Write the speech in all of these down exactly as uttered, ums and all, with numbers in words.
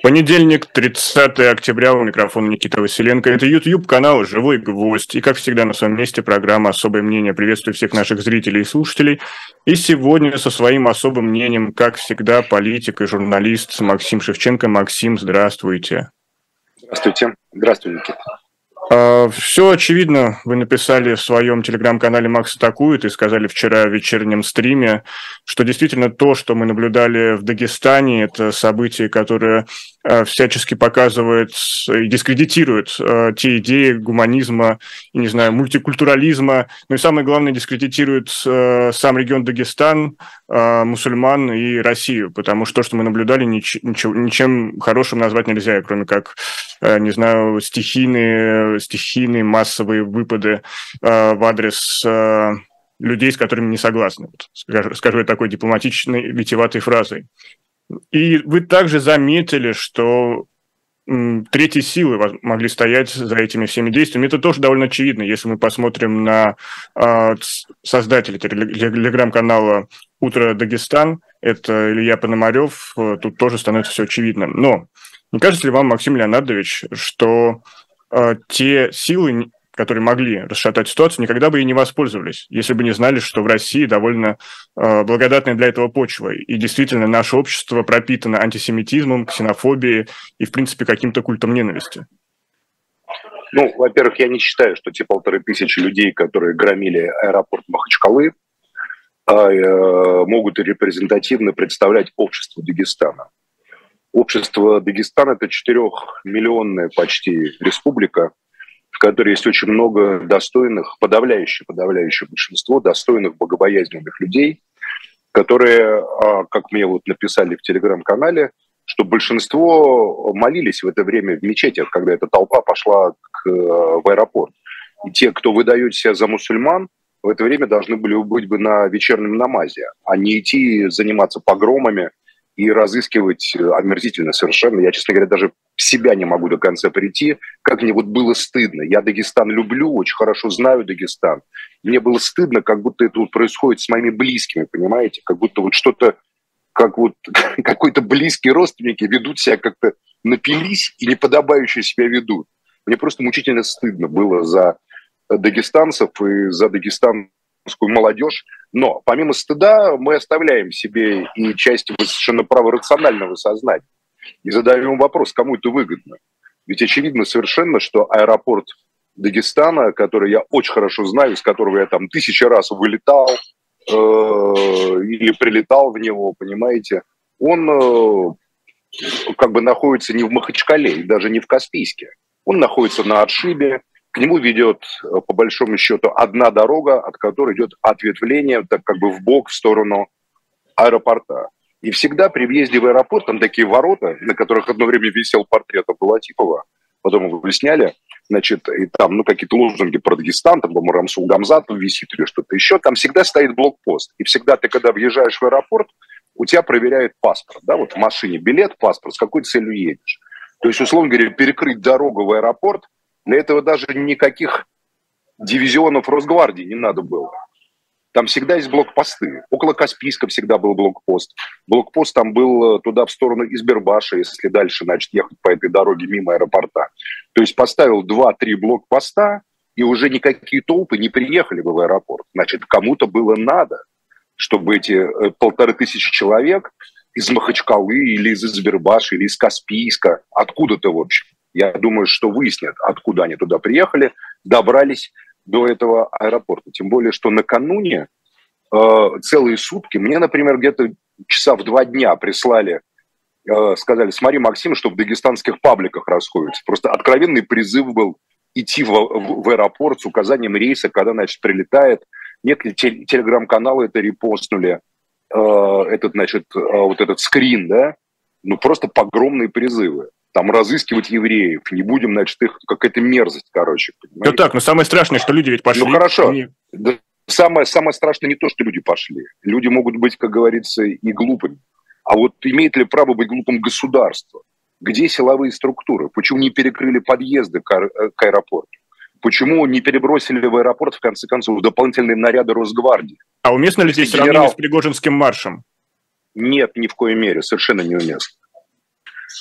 Понедельник, тридцатое октября, у микрофона Никита Василенко. Это YouTube-канал «Живой гвоздь». И, как всегда, на своем месте программа «Особое мнение». Приветствую всех наших зрителей и слушателей. И сегодня со своим особым мнением, как всегда, политик и журналист Максим Шевченко. Максим, здравствуйте. Здравствуйте. Здравствуй, Никита. Все очевидно, вы написали в своем телеграм-канале «Макс атакует» и сказали вчера в вечернем стриме, что действительно то, что мы наблюдали в Дагестане, это событие, которое всячески показывает и дискредитирует те идеи гуманизма, и, не знаю, мультикультурализма, но и самое главное, дискредитирует сам регион Дагестан, мусульман и Россию, потому что то, что мы наблюдали, ничего, ничем хорошим назвать нельзя, кроме как, не знаю, стихийные, стихийные массовые выпады в адрес людей, с которыми не согласны. Вот, скажу, скажу я такой дипломатичной, витиеватой фразой. И вы также заметили, что м, третьи силы могли стоять за этими всеми действиями. Это тоже довольно очевидно, если мы посмотрим на э, создателя телеграм-канала «Утро Дагестан», это Илья Пономарев, тут тоже становится все очевидно. Но не кажется ли вам, Максим Леонардович, что э, те силы, которые могли расшатать ситуацию, никогда бы и не воспользовались, если бы не знали, что в России довольно э, благодатная для этого почва. И действительно, наше общество пропитано антисемитизмом, ксенофобией и, в принципе, каким-то культом ненависти? Ну, во-первых, я не считаю, что те полторы тысячи людей, которые громили аэропорт Махачкалы, э, э, могут репрезентативно представлять общество Дагестана. Общество Дагестана – это четырехмиллионная почти республика, в которой есть очень много достойных, подавляющее, подавляющее большинство достойных, богобоязненных людей, которые, как мне вот написали в телеграм-канале, что большинство молились в это время в мечетях, когда эта толпа пошла к, в аэропорт. И те, кто выдает себя за мусульман, в это время должны были быть бы на вечернем намазе, а не идти заниматься погромами и разыскивать омерзительно совершенно. Я, честно говоря, даже в себя не могу до конца прийти, как мне вот было стыдно. Я Дагестан люблю, очень хорошо знаю Дагестан. Мне было стыдно, как будто это вот происходит с моими близкими, понимаете? Как будто вот что-то, как вот какой-то близкие родственники ведут себя как-то напились и неподобающе себя ведут. Мне просто мучительно стыдно было за дагестанцев и за дагестанцев, молодежь, но помимо стыда мы оставляем себе и часть совершенно праворационального сознания и задаем вопрос, кому это выгодно. Ведь очевидно совершенно, что аэропорт Дагестана, который я очень хорошо знаю, с которого я там тысячи раз вылетал э, или прилетал в него, понимаете, он э, как бы находится не в Махачкале и даже не в Каспийске. Он находится на отшибе. К нему ведет, по большому счету, одна дорога, от которой идет ответвление, так как бы вбок в сторону аэропорта. И всегда при въезде в аэропорт, там такие ворота, на которых одно время висел портрет Абдулатипова, потом его сняли, значит, и там, ну, какие-то лозунги про Дагестан, там, по-моему, Рамсул Гамзатов висит или что-то еще, там всегда стоит блокпост. И всегда ты, когда въезжаешь в аэропорт, у тебя проверяют паспорт, да, вот в машине билет, паспорт, с какой целью едешь. То есть, условно говоря, перекрыть дорогу в аэропорт, для этого даже никаких дивизионов Росгвардии не надо было. Там всегда есть блокпосты. Около Каспийска всегда был блокпост. Блокпост там был туда в сторону Избербаша, если дальше, значит, ехать по этой дороге мимо аэропорта. То есть поставил два-три блокпоста, и уже никакие толпы не приехали бы в аэропорт. Значит, кому-то было надо, чтобы эти полторы тысячи человек из Махачкалы или из Избербаша или из Каспийска, откуда-то, в общем, я думаю, что выяснят, откуда они туда приехали, добрались до этого аэропорта. Тем более, что накануне э, целые сутки, мне, например, где-то часа в два дня прислали, э, сказали, смотри, Максим, что в дагестанских пабликах расходится. Просто откровенный призыв был идти в, в, в аэропорт с указанием рейса, когда, значит, прилетает. Некоторые тел- телеграм-каналы это репостнули, э, этот, значит, э, вот этот скрин, да, ну просто погромные призывы. Там разыскивать евреев, не будем, значит, их какая-то мерзость, короче. Да так, но самое страшное, что люди ведь пошли. Ну хорошо, они... да, самое, самое страшное не то, что люди пошли. Люди могут быть, как говорится, и глупыми. А вот имеет ли право быть глупым государство? Где силовые структуры? Почему не перекрыли подъезды к, аэ- к аэропорту? Почему не перебросили в аэропорт, в конце концов, дополнительные наряды Росгвардии? А уместно ли здесь Генерал... сравнение с Пригожинским маршем? Нет, ни в коей мере, совершенно неуместно.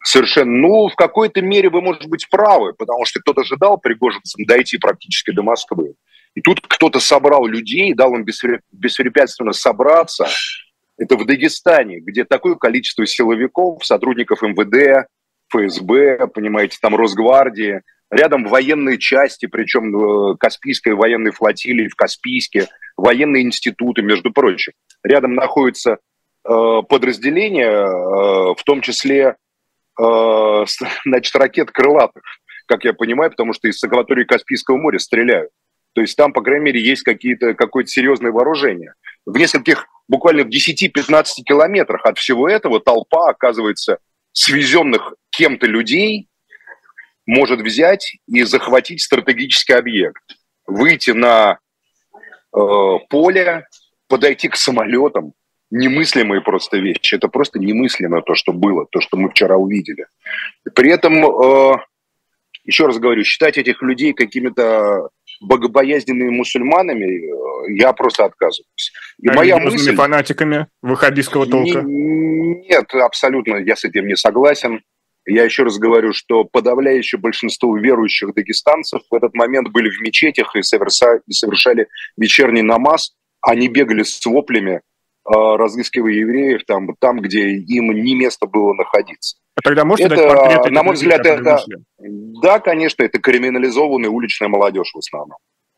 Совершенно. Ну, в какой-то мере вы, может быть, правы, потому что кто-то ожидал пригожинцам дойти практически до Москвы. И тут кто-то собрал людей, дал им беспрепятственно собраться. Это в Дагестане, где такое количество силовиков, сотрудников эм вэ дэ, эф эс бэ, понимаете, там Росгвардии, рядом военные части, причем Каспийской военной флотилии в Каспийске, военные институты, между прочим. Рядом находятся э, подразделения, э, в том числе э, значит, ракет крылатых, как я понимаю, потому что из акватории Каспийского моря стреляют. То есть там, по крайней мере, есть какие-то, какое-то серьезное вооружение. В нескольких, буквально в десяти-пятнадцати километрах от всего этого толпа, оказывается, свезенных кем-то людей может взять и захватить стратегический объект. Выйти на э, поле, подойти к самолетам. Немыслимые просто вещи. Это просто немыслимо то, что было, то, что мы вчера увидели. При этом, э, еще раз говорю, считать этих людей какими-то богобоязненными мусульманами я просто отказываюсь. И а моя религиозными мысль... фанатиками ваххабистского толка? Не, нет, абсолютно я с этим не согласен. Я еще раз говорю, что подавляющее большинство верующих дагестанцев в этот момент были в мечетях и совершали, и совершали вечерний намаз. Они бегали с воплями, разыскивая евреев там, там, где им не место было находиться. А тогда можете это, дать портрет этих на мой людей, взгляд, это... вышли? Да, конечно, это криминализованная уличная молодежь в основном.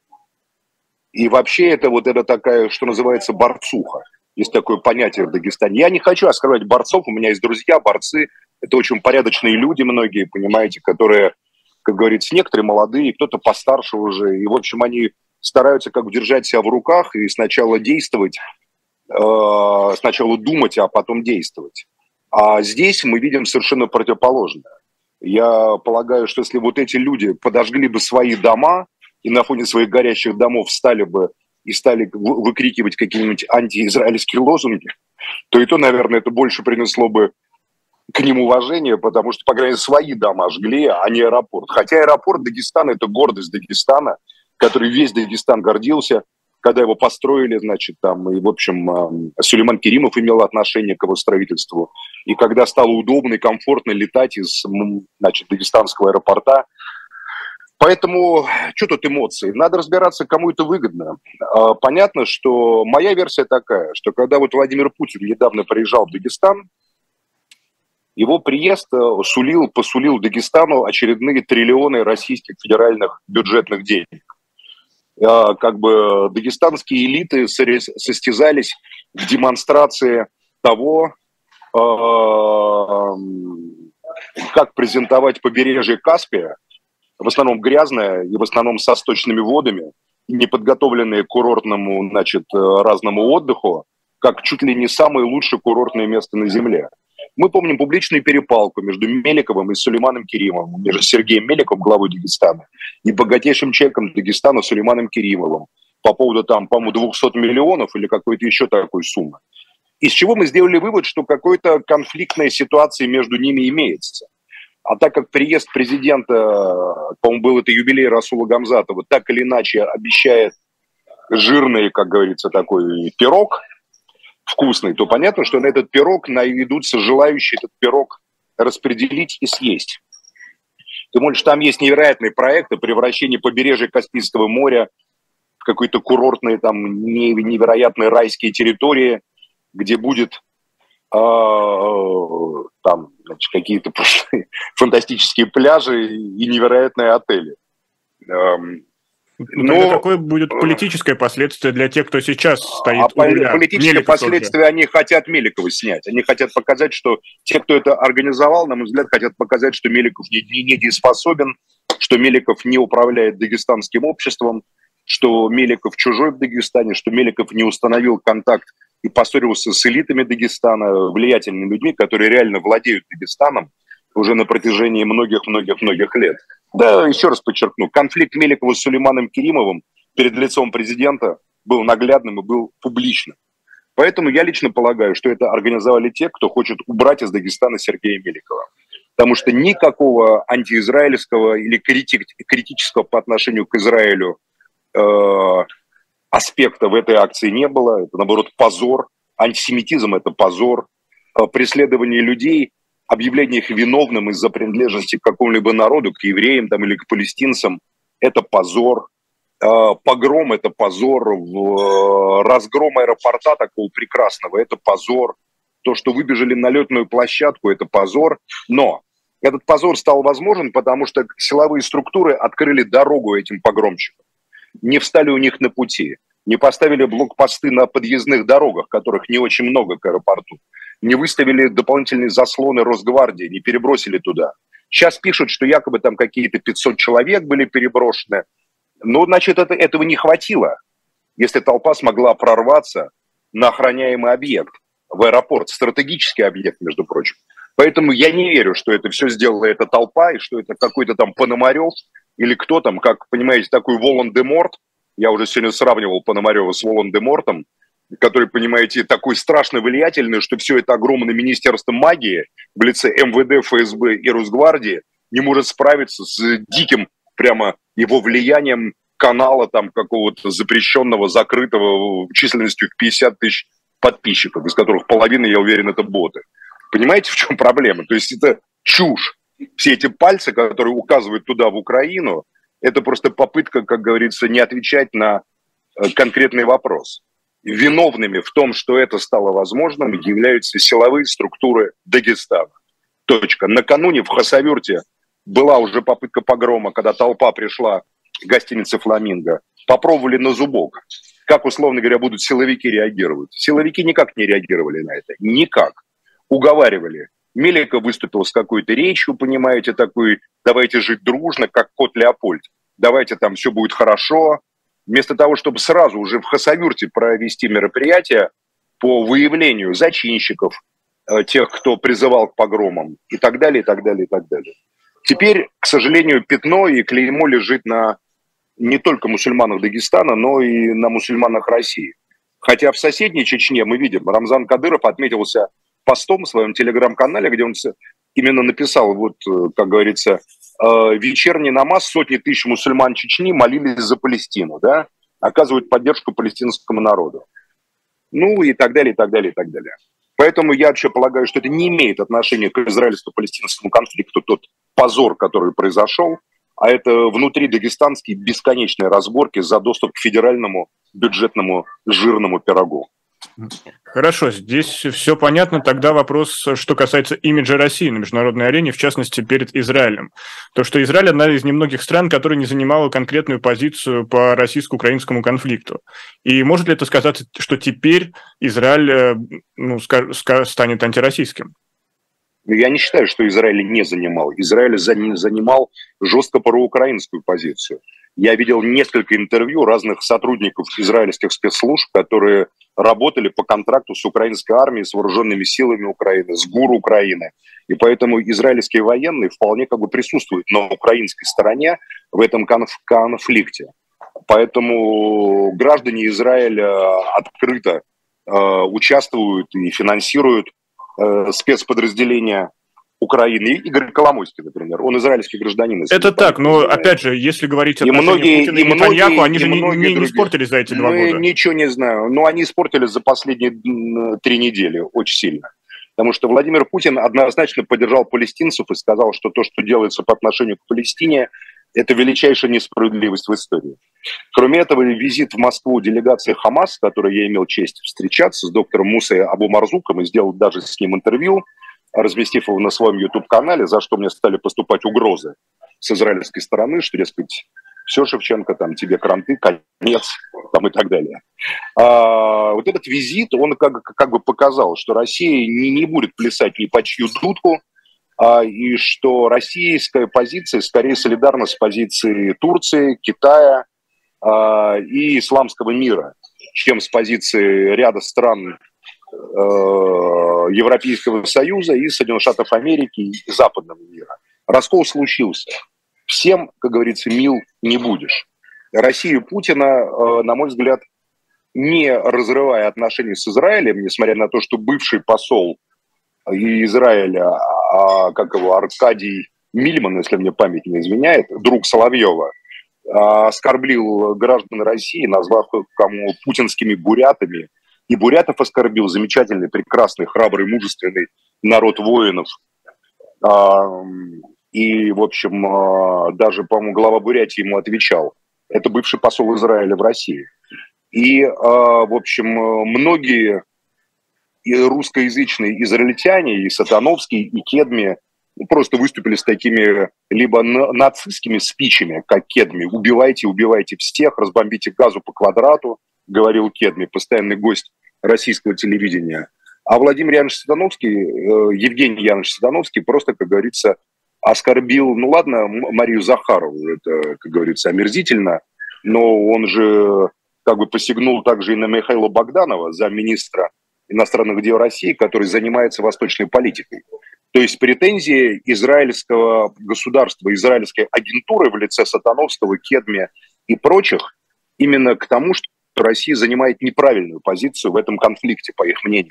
И вообще это вот это такая, что называется, борцуха. Есть такое понятие в Дагестане. Я не хочу оскорблять борцов, у меня есть друзья, борцы. Это очень порядочные люди многие, понимаете, которые, как говорится, некоторые молодые, кто-то постарше уже. И, в общем, они стараются как бы держать себя в руках и сначала действовать, э, сначала думать, а потом действовать. А здесь мы видим совершенно противоположное. Я полагаю, что если вот эти люди подожгли бы свои дома и на фоне своих горящих домов встали бы и стали выкрикивать какие-нибудь антиизраильские лозунги, то и то, наверное, это больше принесло бы к ним уважение, потому что, по крайней мере, свои дома жгли, а не аэропорт. Хотя аэропорт Дагестана – это гордость Дагестана, который весь Дагестан гордился, когда его построили, значит, там, и, в общем, Сулейман Керимов имел отношение к его строительству. И когда стало удобно и комфортно летать из, значит, дагестанского аэропорта. Поэтому, что тут эмоции? Надо разбираться, кому это выгодно. Понятно, что моя версия такая, что когда вот Владимир Путин недавно приезжал в Дагестан, его приезд сулил, посулил Дагестану очередные триллионы российских федеральных бюджетных денег. Как бы дагестанские элиты состязались в демонстрации того, как презентовать побережье Каспия, в основном грязное и в основном со сточными водами, неподготовленные к курортному, значит, разному отдыху, как чуть ли не самое лучшее курортное место на Земле. Мы помним публичную перепалку между Меликовым и Сулейманом Керимовым, между Сергеем Меликовым, главой Дагестана, и богатейшим человеком Дагестана Сулейманом Керимовым по поводу, там, по-моему, двухсот миллионов или какой-то еще такой суммы. Из чего мы сделали вывод, что какая-то конфликтная ситуация между ними имеется. А так как приезд президента, по-моему, был это юбилей Расула Гамзатова, так или иначе обещает жирный, как говорится, такой пирог, вкусный, то понятно, что на этот пирог найдутся желающие этот пирог распределить и съесть. Тем более, что там есть невероятные проекты превращения побережья Каспийского моря в какие-то курортные, там, невероятные райские территории, где будет э, там, значит, какие-то фантастические пляжи и невероятные отели. Ну, тогда какое будет политическое последствие для тех, кто сейчас стоит а у руля? Политическое Меликов последствие тоже. Они хотят Меликова снять. Они хотят показать, что те, кто это организовал, на мой взгляд, хотят показать, что Меликов не, не недееспособен, что Меликов не управляет дагестанским обществом, что Меликов чужой в Дагестане, что Меликов не установил контакт и поссорился с элитами Дагестана, влиятельными людьми, которые реально владеют Дагестаном уже на протяжении многих-многих-многих лет. Да, еще раз подчеркну, конфликт Меликова с Сулейманом Керимовым перед лицом президента был наглядным и был публичным. Поэтому я лично полагаю, что это организовали те, кто хочет убрать из Дагестана Сергея Меликова. Потому что никакого антиизраильского или критик, критического по отношению к Израилю э, аспекта в этой акции не было. Это, наоборот, позор. Антисемитизм – это позор. Преследование людей объявление их виновным из-за принадлежности к какому-либо народу, к евреям там, или к палестинцам, это позор. Погром – это позор. Разгром аэропорта такого прекрасного – это позор. То, что выбежали на летную площадку – это позор. Но этот позор стал возможен, потому что силовые структуры открыли дорогу этим погромщикам. Не встали у них на пути, не поставили блокпосты на подъездных дорогах, которых не очень много к аэропорту, не выставили дополнительные заслоны Росгвардии, не перебросили туда. Сейчас пишут, что якобы там какие-то пятьсот человек были переброшены. Но, значит, это, этого не хватило, если толпа смогла прорваться на охраняемый объект, в аэропорт, стратегический объект, между прочим. Поэтому я не верю, что это все сделала эта толпа, и что это какой-то там Пономарев, или кто там, как, понимаете, такой Волан-де-Морт. Я уже сегодня сравнивал Пономарева с Волан-де-Мортом, который, понимаете, такой страшно влиятельный, что все это огромное министерство магии в лице эм вэ дэ, эф эс бэ и Росгвардии не может справиться с диким прямо его влиянием канала там какого-то запрещенного, закрытого численностью в пятьдесят тысяч подписчиков, из которых половина, я уверен, это боты. Понимаете, в чем проблема? То есть это чушь. Все эти пальцы, которые указывают туда, в Украину, это просто попытка, как говорится, не отвечать на конкретный вопрос. Виновными в том, что это стало возможным, являются силовые структуры Дагестана. Точка. Накануне в Хасавюрте была уже попытка погрома, когда толпа пришла к гостинице «Фламинго». Попробовали на зубок. Как, условно говоря, будут силовики реагировать? Силовики никак не реагировали на это. Никак. Уговаривали. Меликов выступил с какой-то речью, понимаете, такой: давайте жить дружно, как кот Леопольд. Давайте там все будет хорошо. Вместо того, чтобы сразу уже в Хасавюрте провести мероприятие по выявлению зачинщиков, тех, кто призывал к погромам, и так далее, и так далее, и так далее. Теперь, к сожалению, пятно и клеймо лежит на не только мусульманах Дагестана, но и на мусульманах России. Хотя в соседней Чечне мы видим, Рамзан Кадыров отметился постом в своем телеграм-канале, где он именно написал, вот, как говорится, вечерний намаз, сотни тысяч мусульман Чечни молились за Палестину, да, оказывают поддержку палестинскому народу. Ну и так далее, и так далее, и так далее. Поэтому я вообще полагаю, что это не имеет отношения к израильско-палестинскому конфликту, тот позор, который произошел, а это внутри дагестанские бесконечные разборки за доступ к федеральному бюджетному жирному пирогу. Хорошо, здесь все понятно. Тогда вопрос, что касается имиджа России на международной арене, в частности, перед Израилем. То, что Израиль – одна из немногих стран, которая не занимала конкретную позицию по российско-украинскому конфликту. И может ли это сказать, что теперь Израиль, ну, станет антироссийским? Я не считаю, что Израиль не занимал. Израиль занимал жестко проукраинскую позицию. Я видел несколько интервью разных сотрудников израильских спецслужб, которые работали по контракту с украинской армией, с вооруженными силами Украины, с ГУР Украины. И поэтому израильские военные вполне как бы присутствуют на украинской стороне в этом конф- конфликте. Поэтому граждане Израиля открыто э, участвуют и финансируют э, спецподразделения Украины. Игорь Коломойский, например, он израильский гражданин. Это так, но опять же, если говорить о отношениях Путина и Нетаньяху, они же не, не, не испортились за эти два Мы года. Ничего не знаю, но они испортились за последние три недели очень сильно. Потому что Владимир Путин однозначно поддержал палестинцев и сказал, что то, что делается по отношению к Палестине, это величайшая несправедливость в истории. Кроме этого, визит в Москву делегации ХАМАС, с которой я имел честь встречаться, с доктором Мусой Абу-Марзуком, и сделал даже с ним интервью, разместив его на своем YouTube-канале, за что мне стали поступать угрозы с израильской стороны, что, дескать, все, Шевченко, там, тебе кранты, конец, там, и так далее. А, вот этот визит, он как, как бы показал, что Россия не, не будет плясать ни по чью дудку, а, и что российская позиция скорее солидарна с позицией Турции, Китая а, и исламского мира, чем с позиции ряда стран Европейского Союза и Соединенных Штатов Америки и западного мира. Раскол случился. Всем, как говорится, мил не будешь. Россия Путина, на мой взгляд, не разрывая отношения с Израилем, несмотря на то, что бывший посол Израиля, а, как его, Аркадий Мильман, если мне память не изменяет, друг Соловьева, оскорбил граждан России, назвав кому путинскими бурятами. И бурятов оскорбил, замечательный, прекрасный, храбрый, мужественный народ воинов, И, в общем, даже, по-моему, глава Бурятии ему отвечал. Это бывший посол Израиля в России. И, в общем, многие и русскоязычные израильтяне, и Сатановский, и Кедми просто выступили с такими либо нацистскими спичами, как Кедми: «Убивайте, убивайте всех, разбомбите Газу по квадрату», говорил Кедми, постоянный гость российского телевидения. А Владимир Янович Сатановский, Евгений Янович Сатановский просто, как говорится, оскорбил, ну ладно, Марию Захарову, это, как говорится, омерзительно, но он же как бы посягнул также и на Михаила Богданова, замминистра иностранных дел России, который занимается восточной политикой. То есть претензии израильского государства, израильской агентуры в лице Сатановского, Кедми и прочих именно к тому, что Россия занимает неправильную позицию в этом конфликте, по их мнению.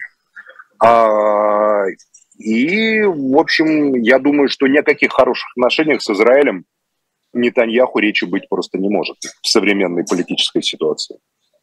А, и, в общем, я думаю, что ни о каких хороших отношениях с Израилем Нетаньяху речи быть просто не может в современной политической ситуации.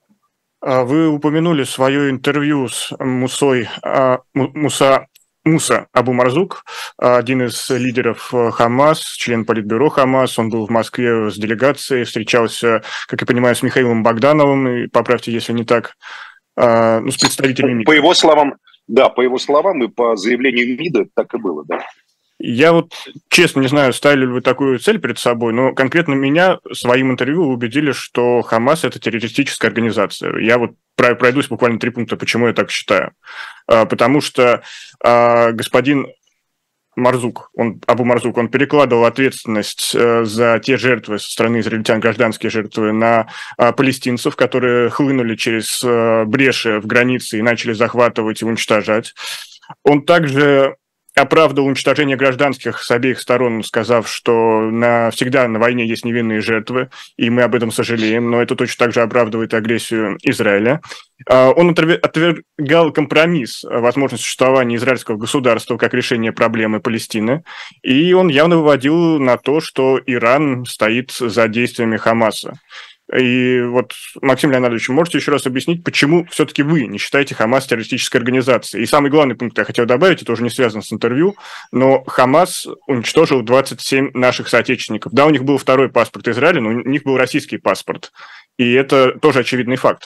Вы упомянули свое интервью с Мусой, Муса, Муса Абу Марзук, один из лидеров Хамас, член политбюро Хамас. Он был в Москве с делегацией, встречался, как я понимаю, с Михаилом Богдановым, и поправьте, если не так, ну, с представителями МИДа. По его словам, да, по его словам и по заявлению МИДа так и было, да. Я вот, честно, не знаю, ставили ли вы такую цель перед собой, но конкретно меня своим интервью убедили, что Хамас – это террористическая организация. Я вот пройдусь буквально три пункта, почему я так считаю. Потому что господин Марзук, он, Абу Марзук, он перекладывал ответственность за те жертвы со стороны израильтян, гражданские жертвы, на палестинцев, которые хлынули через бреши в границе и начали захватывать и уничтожать. Он также оправдывал уничтожение гражданских с обеих сторон, сказав, что навсегда на войне есть невинные жертвы, и мы об этом сожалеем, но это точно так же оправдывает агрессию Израиля. Он отвергал компромисс, возможность существования израильского государства как решение проблемы Палестины, и он явно выводил на то, что Иран стоит за действиями Хамаса. И вот, Максим Леонардович, можете еще раз объяснить, почему все-таки вы не считаете Хамас террористической организацией? И самый главный пункт я хотел добавить, это уже не связано с интервью, но Хамас уничтожил двадцать семь наших соотечественников. Да, у них был второй паспорт Израиля, но у них был российский паспорт. И это тоже очевидный факт.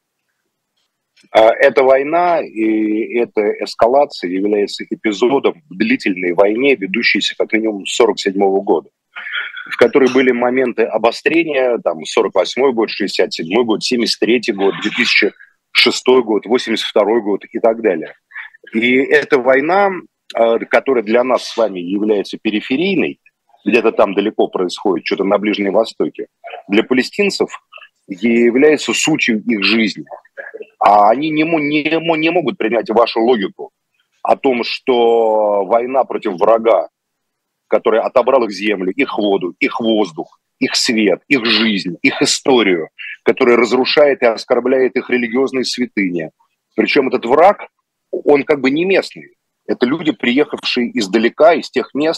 Эта война и эта эскалация является эпизодом в длительной войне, ведущейся как минимум с сорок седьмого года, в которой были моменты обострения, там, сорок восьмой год, шестьдесят седьмой год, семьдесят третий год, две тысячи шестой год, восемьдесят второй год и так далее. И эта война, которая для нас с вами является периферийной, где-то там далеко происходит, что-то на Ближнем Востоке, для палестинцев является сутью их жизни. А они не, не, не могут принять вашу логику о том, что война против врага, который отобрал их землю, их воду, их воздух, их свет, их жизнь, их историю, который разрушает и оскорбляет их религиозные святыни. Причем этот враг, он как бы не местный. Это люди, приехавшие издалека, из тех мест,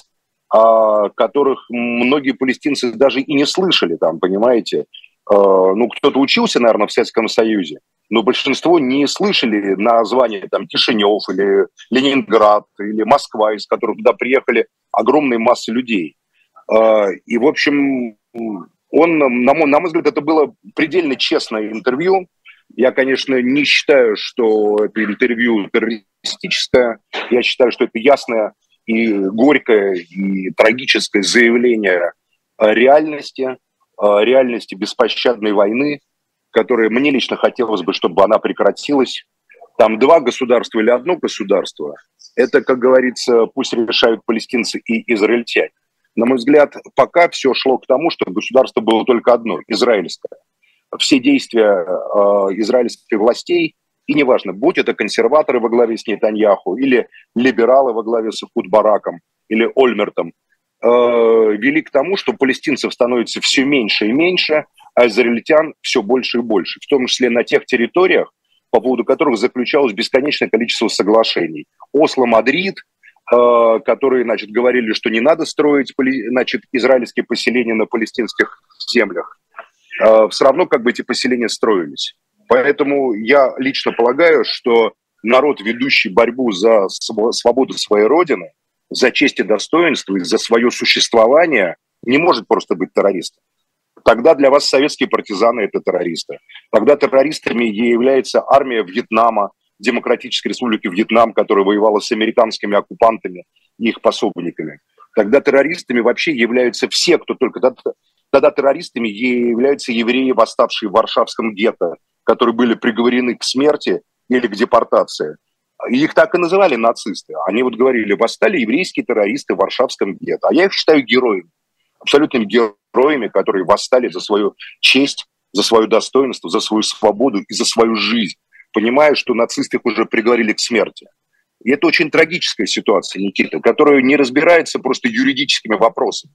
о которых многие палестинцы даже и не слышали, там, понимаете. Ну, кто-то учился, наверное, в Советском Союзе, но большинство не слышали названия там Кишинев или Ленинград или Москва, из которых туда приехали огромные массы людей. И, в общем, он, на мой, на мой взгляд, это было предельно честное интервью. Я, конечно, не считаю, что это интервью террористическое. Я считаю, что это ясное и горькое, и трагическое заявление реальности, реальности беспощадной войны, которая мне лично хотелось бы, чтобы она прекратилась. Там два государства или одно государство, это, как говорится, пусть решают палестинцы и израильтяне. На мой взгляд, пока все шло к тому, что государство было только одно, израильское. Все действия э, израильских властей, и неважно, будь это консерваторы во главе с Нетаньяху, или либералы во главе с Эхуд Бараком, или Ольмертом, э, вели к тому, что палестинцев становится все меньше и меньше, а израильтян все больше и больше, в том числе на тех территориях, по поводу которых заключалось бесконечное количество соглашений. Осло-Мадрид, э, которые, значит, говорили, что не надо строить, значит, израильские поселения на палестинских землях. Э, все равно как бы эти поселения строились. Поэтому я лично полагаю, что народ, ведущий борьбу за свободу своей родины, за честь и достоинство и за свое существование не может просто быть террористом. Тогда для вас советские партизаны – это террористы. Тогда террористами является армия Вьетнама, Демократической Республики Вьетнам, которая воевала с американскими оккупантами и их пособниками. Тогда террористами вообще являются все, кто только... Тогда террористами являются евреи, восставшие в Варшавском гетто, которые были приговорены к смерти или к депортации. И их так и называли нацисты. Они вот говорили, восстали еврейские террористы в Варшавском гетто. А я их считаю героями, абсолютными героями, которые восстали за свою честь, за свое достоинство, за свою свободу и за свою жизнь, понимая, что нацисты их уже приговорили к смерти. И это очень трагическая ситуация, Никита, которая не разбирается просто юридическими вопросами.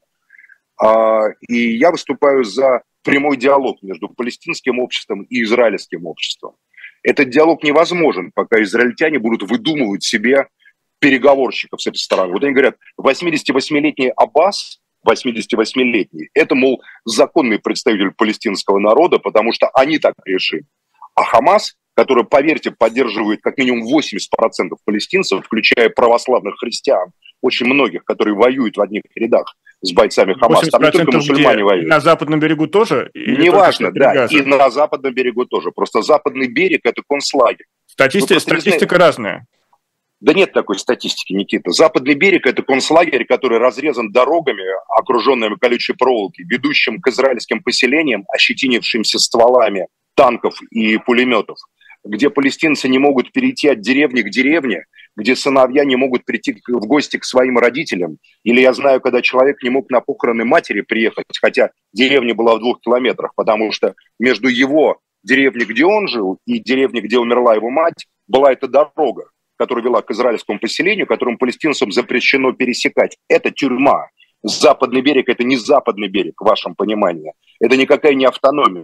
И я выступаю за прямой диалог между палестинским обществом и израильским обществом. Этот диалог невозможен, пока израильтяне будут выдумывать себе переговорщиков с этой стороны. Вот они говорят, восьмидесятивосьмилетний Аббас, восьмидесятивосьмилетний, это, мол, законный представитель палестинского народа, потому что они так решили. А Хамас, который, поверьте, поддерживает как минимум восемьдесят процентов палестинцев, включая православных христиан, очень многих, которые воюют в одних рядах с бойцами Хамаса. Там не только мусульмане воюют. На западном берегу тоже? Неважно, да, и на западном берегу тоже. Просто западный берег – это концлагерь. Статистика, статистика разная. Да нет такой статистики, Никита. Западный берег – это концлагерь, который разрезан дорогами, окруженными колючей проволокой, ведущим к израильским поселениям, ощетинившимся стволами танков и пулеметов, где палестинцы не могут перейти от деревни к деревне, где сыновья не могут прийти в гости к своим родителям. Или я знаю, когда человек не мог на похороны матери приехать, хотя деревня была в двух километрах, потому что между его деревней, где он жил, и деревней, где умерла его мать, была эта дорога, которая вела к израильскому поселению, которым палестинцам запрещено пересекать. Это тюрьма. Западный берег – это не западный берег, в вашем понимании. Это никакая не автономия.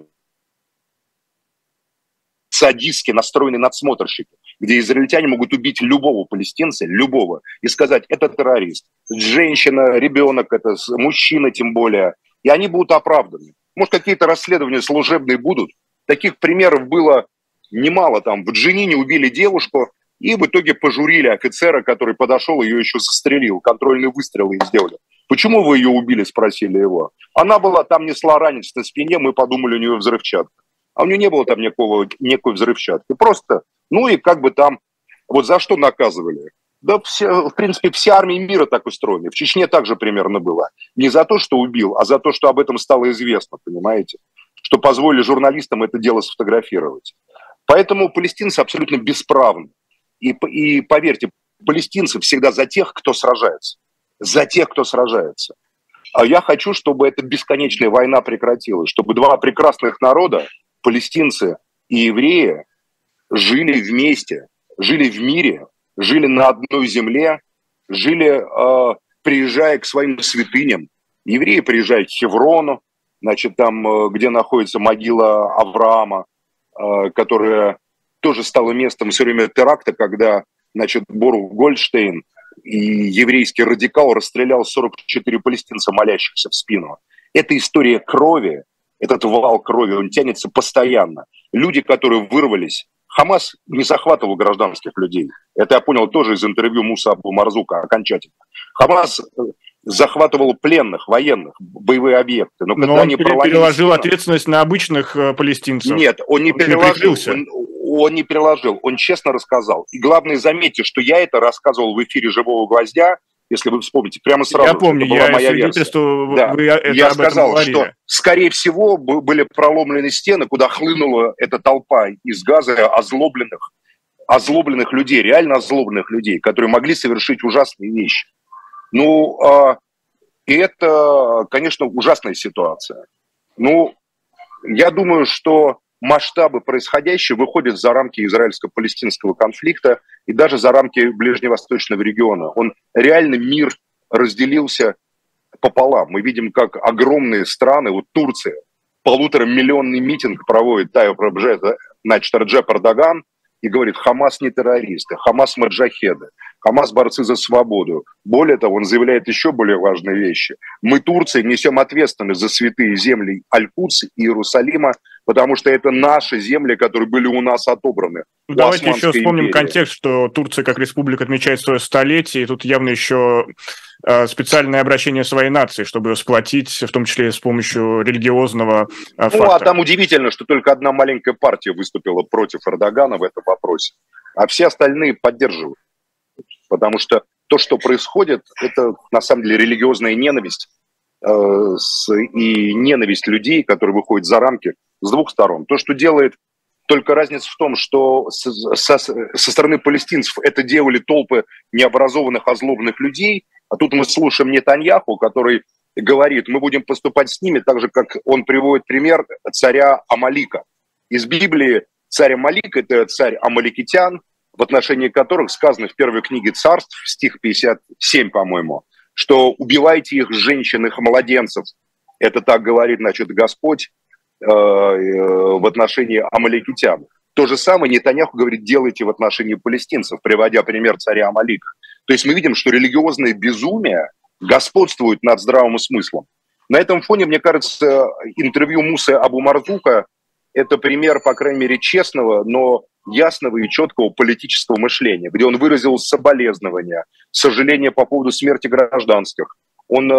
Садистски настроенные надсмотрщики, где израильтяне могут убить любого палестинца, любого, и сказать, это террорист. Женщина, ребенок, это мужчина тем более. И они будут оправданы. Может, какие-то расследования служебные будут. Таких примеров было немало. Там в Дженине убили девушку, и в итоге пожурили офицера, который подошел, ее еще застрелил. Контрольные выстрелы сделали. Почему вы ее убили, спросили его. Она была, там несла ранец на спине, мы подумали, у нее взрывчатка. А у нее не было там никакого, никакой взрывчатки. Просто, ну и как бы там, вот за что наказывали? Да, все, в принципе, все армии мира так устроены. В Чечне также примерно было. Не за то, что убил, а за то, что об этом стало известно, понимаете? Что позволили журналистам это дело сфотографировать. Поэтому палестинцы абсолютно бесправны. И, и поверьте, палестинцы всегда за тех, кто сражается. За тех, кто сражается. А я хочу, чтобы эта бесконечная война прекратилась. Чтобы два прекрасных народа, палестинцы и евреи, жили вместе, жили в мире, жили на одной земле, жили, э, приезжая к своим святыням. Евреи приезжают к Хеврону, значит, там, э, где находится могила Авраама, э, которая тоже стала местом все время теракта, когда, значит, Борух Гольдштейн и еврейский радикал расстрелял сорок четыре палестинца, молящихся в спину. Это история крови, этот вал крови, он тянется постоянно. Люди, которые вырвались, Хамас не захватывал гражданских людей. Это я понял тоже из интервью Муса Абу Марзука окончательно. Хамас захватывал пленных, военных, боевые объекты. Но, Но когда он они переложил стену, ответственность на обычных палестинцев. Нет, он не он переложил. Не он, он не переложил, он честно рассказал. И главное, заметьте, что я это рассказывал в эфире «Живого гвоздя», если вы вспомните, прямо сразу. Я помню, это была я моя версия. Да. Вы это я сказал, что, скорее всего, были проломлены стены, куда хлынула эта толпа из Газа озлобленных, озлобленных людей, реально озлобленных людей, которые могли совершить ужасные вещи. Ну, и это, конечно, ужасная ситуация. Ну, я думаю, что масштабы происходящего выходят за рамки израильско-палестинского конфликта и даже за рамки ближневосточного региона. Он реально, мир разделился пополам. Мы видим, как огромные страны, вот Турция, полуторамиллионный митинг проводит Тайип Реджеп Эрдоган и говорит, Хамас не террористы, Хамас маджахеды, Хамас борцы за свободу. Более того, он заявляет еще более важные вещи. Мы, Турция, несем ответственность за святые земли Аль-Кудс и Иерусалима, потому что это наши земли, которые были у нас отобраны. Ну, давайте еще вспомним империи. Контекст, что Турция как республика отмечает свое столетие, и тут явно еще э, специальное обращение своей нации, чтобы ее сплотить, в том числе с помощью религиозного э, фактора. Ну, а там удивительно, что только одна маленькая партия выступила против Эрдогана в этом вопросе, а все остальные поддерживают. Потому что то, что происходит, это на самом деле религиозная ненависть э, с, и ненависть людей, которые выходят за рамки с двух сторон. То, что делает, только разница в том, что со, со, со стороны палестинцев это делали толпы необразованных, озлобленных людей, а тут мы слушаем Нетаньяху, который говорит, мы будем поступать с ними так же, как он приводит пример царя Амалика. Из Библии царь Амалик – это царь амаликитян, в отношении которых сказано в первой книге Царств, стих пятьдесят семь, по-моему, что убивайте их женщин, их младенцев. Это так говорит, значит, Господь э, э, в отношении амаликитян. То же самое Нетаньяху говорит, делайте в отношении палестинцев, приводя пример царя Амалика. То есть мы видим, что религиозное безумие господствует над здравым смыслом. На этом фоне, мне кажется, интервью Мусы Абу Марзука – это пример, по крайней мере, честного, но ясного и четкого политического мышления, где он выразил соболезнования, сожаление по поводу смерти гражданских. Он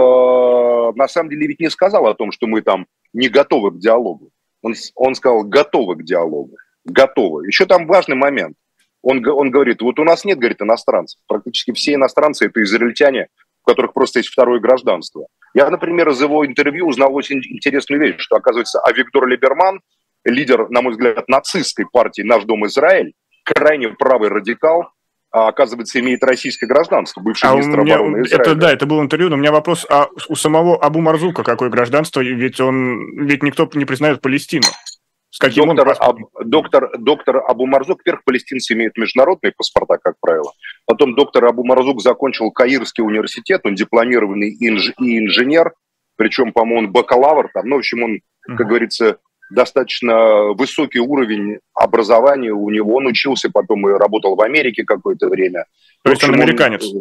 э, на самом деле ведь не сказал о том, что мы там не готовы к диалогу. Он, он сказал, готовы к диалогу. Готовы. Еще там важный момент. Он, он говорит, вот у нас нет, говорит, иностранцев. Практически все иностранцы – это израильтяне, у которых просто есть второе гражданство. Я, например, из его интервью узнал очень интересную вещь, что, оказывается, Авигдор Либерман, лидер, на мой взгляд, нацистской партии «Наш дом Израиль», крайне правый радикал, а, оказывается, имеет российское гражданство, бывший а министр обороны Израиля. Это, да, это был интервью, но у меня вопрос, а у самого Абу Марзука какое гражданство? Ведь он, ведь никто не признает Палестину. С каким доктор, он Аб, доктор, доктор Абу Марзук, во-первых, палестинцы имеют международные паспорта, как правило. Потом доктор Абу Марзук закончил Каирский университет, он дипломированный инж, и инженер, причем, по-моему, он бакалавр там, ну, в общем, он, как uh-huh. говорится, достаточно высокий уровень образования у него. Он учился, потом и работал в Америке какое-то время. То есть он американец? Он,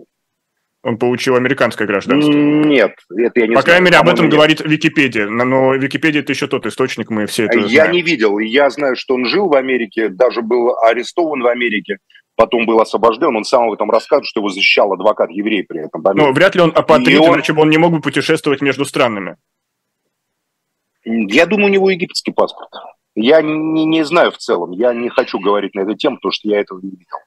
он получил американское гражданство? Нет, это я не По знаю. По крайней мере, об этом нет. Говорит Википедия. Но Википедия – это еще тот источник, мы все это я знаем. Не видел. Я знаю, что он жил в Америке, даже был арестован в Америке, потом был освобожден. Он сам об этом рассказывает, что его защищал адвокат-еврей при этом. Но вряд ли он апатрид, он... иначе бы он не мог бы путешествовать между странами. Я думаю, у него египетский паспорт. Я не, не знаю в целом. Я не хочу говорить на эту тему, потому что я этого не видел.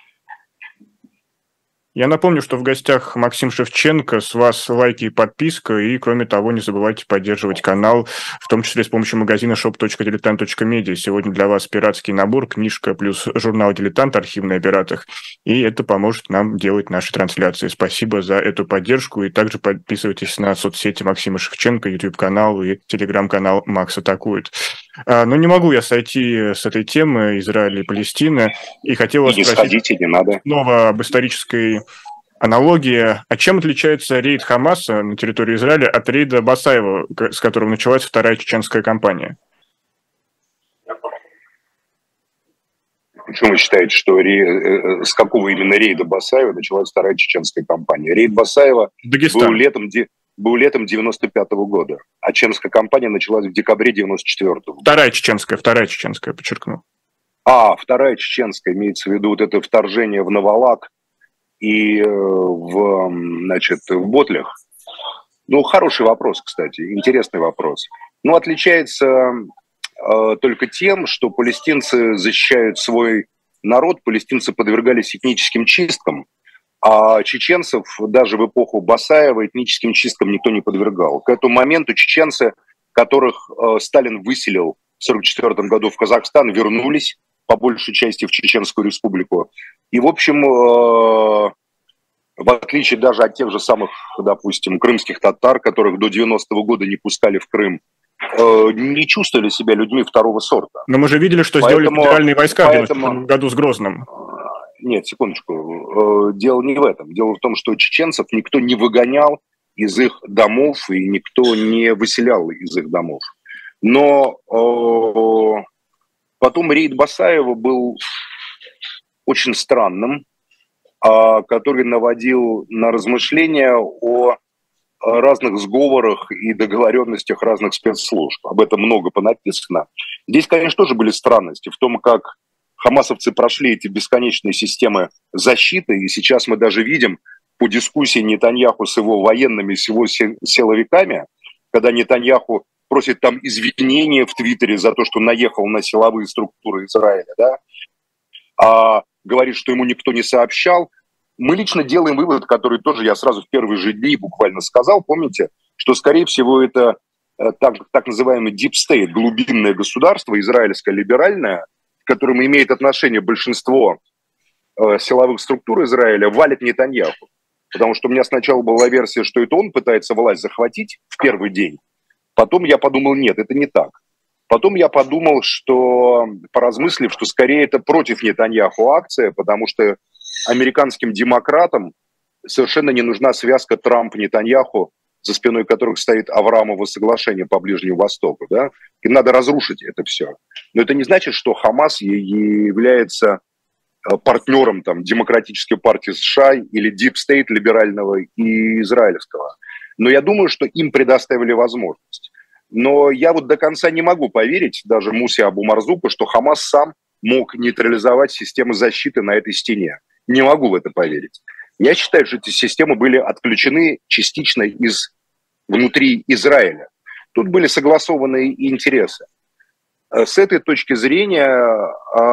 Я напомню, что в гостях Максим Шевченко. С вас лайки и подписка. И, кроме того, не забывайте поддерживать канал, в том числе с помощью магазина шоп точка дилетант точка медиа. Сегодня для вас пиратский набор, книжка плюс журнал «Дилетант», архивный о пиратах. И это поможет нам делать наши трансляции. Спасибо за эту поддержку. И также подписывайтесь на соцсети Максима Шевченко, YouTube-канал и телеграм-канал «Макс атакует». Но не могу я сойти с этой темы Израиля и Палестины. И хотел вас спросить сходите, не надо. снова об исторической аналогии. А чем отличается рейд Хамаса на территории Израиля от рейда Басаева, с которого началась вторая чеченская кампания? Почему вы считаете, что ре... с какого именно рейда Басаева началась вторая чеченская кампания? Рейд Басаева был летом... был летом девяносто пятого года, а чеченская кампания началась в декабре девяносто четвёртого. Вторая чеченская, вторая чеченская, подчеркну. А, вторая чеченская, имеется в виду вот это вторжение в Новолак и в, значит, в Ботлях. Ну, хороший вопрос, кстати, интересный вопрос. Ну, отличается э, только тем, что палестинцы защищают свой народ, палестинцы подвергались этническим чисткам, а чеченцев даже в эпоху Басаева этническим чисткам никто не подвергал. К этому моменту чеченцы, которых э, Сталин выселил в сорок четвёртом году в Казахстан, вернулись по большей части в Чеченскую республику. И, в общем, э, в отличие даже от тех же самых, допустим, крымских татар, которых до девяностого года не пускали в Крым, э, не чувствовали себя людьми второго сорта. Но мы же видели, что поэтому, сделали федеральные войска поэтому, в девяносто пятом году с Грозным. Нет, секундочку. Дело не в этом. Дело в том, что чеченцев никто не выгонял из их домов и никто не выселял из их домов. Но э, потом рейд Басаева был очень странным, э, который наводил на размышления о разных сговорах и договоренностях разных спецслужб. Об этом много понаписано. Здесь, конечно, тоже были странности в том, как хамасовцы прошли эти бесконечные системы защиты, и сейчас мы даже видим по дискуссии Нетаньяху с его военными, с его силовиками, когда Нетаньяху просит там извинения в Твиттере за то, что наехал на силовые структуры Израиля, да, а говорит, что ему никто не сообщал. Мы лично делаем вывод, который тоже я сразу в первые же дни буквально сказал, помните, что, скорее всего, это так, так называемый deep state, глубинное государство, израильское либеральное, к которому имеет отношение большинство э, силовых структур Израиля, валит Нетаньяху. Потому что у меня сначала была версия, что это он пытается власть захватить в первый день. Потом я подумал, нет, это не так. Потом я подумал, что, поразмыслив, что скорее это против Нетаньяху акция, потому что американским демократам совершенно не нужна связка Трамп-Нетаньяху, за спиной которых стоит Авраамово соглашение по Ближнему Востоку. Да? Им надо разрушить это все. Но это не значит, что Хамас является партнером там, Демократической партии США или Deep State либерального и израильского. Но я думаю, что им предоставили возможность. Но я вот до конца не могу поверить, даже Мусе Абу-Марзуку, что Хамас сам мог нейтрализовать системы защиты на этой стене. Не могу в это поверить. Я считаю, что эти системы были отключены частично из внутри Израиля. Тут были согласованные интересы. С этой точки зрения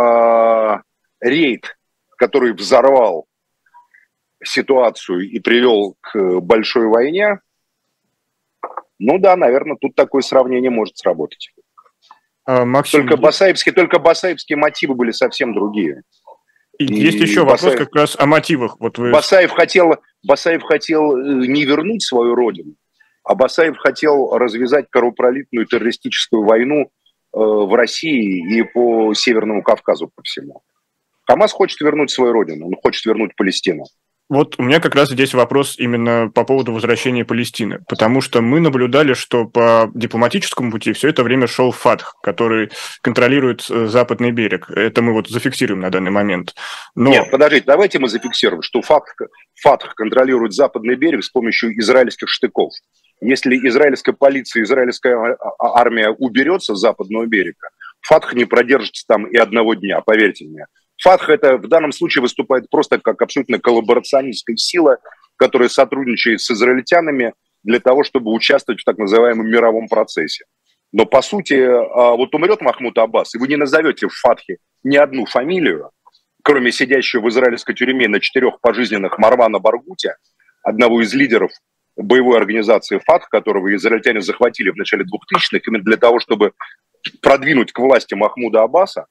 рейд, который взорвал ситуацию и привел к большой войне, ну да, наверное, тут такое сравнение может сработать. А, Максим, только, басаевские, только басаевские мотивы были совсем другие. И и есть еще вопрос Басаев, как раз о мотивах. Вот вы... Басаев, хотел, Басаев хотел не вернуть свою родину, а Басаев хотел развязать кровопролитную террористическую войну э, в России и по Северному Кавказу по всему. Хамас хочет вернуть свою родину, он хочет вернуть Палестину. Вот у меня как раз здесь вопрос именно по поводу возвращения Палестины, потому что мы наблюдали, что по дипломатическому пути все это время шел Фатх, который контролирует западный берег. Это мы вот зафиксируем на данный момент. Но... Нет, подождите, давайте мы зафиксируем, что Фатх, Фатх контролирует западный берег с помощью израильских штыков. Если израильская полиция, израильская армия уберется с западного берега, Фатх не продержится там и одного дня, поверьте мне. Фатх это в данном случае выступает просто как абсолютно коллаборационистская сила, которая сотрудничает с израильтянами для того, чтобы участвовать в так называемом мировом процессе. Но по сути, вот умрет Махмуд Аббас, и вы не назовете в Фатхе ни одну фамилию, кроме сидящего в израильской тюрьме на четырех пожизненных Марвана Баргуте, одного из лидеров боевой организации Фатх, которого израильтяне захватили в начале двухтысячных, именно для того, чтобы продвинуть к власти Махмуда Аббаса,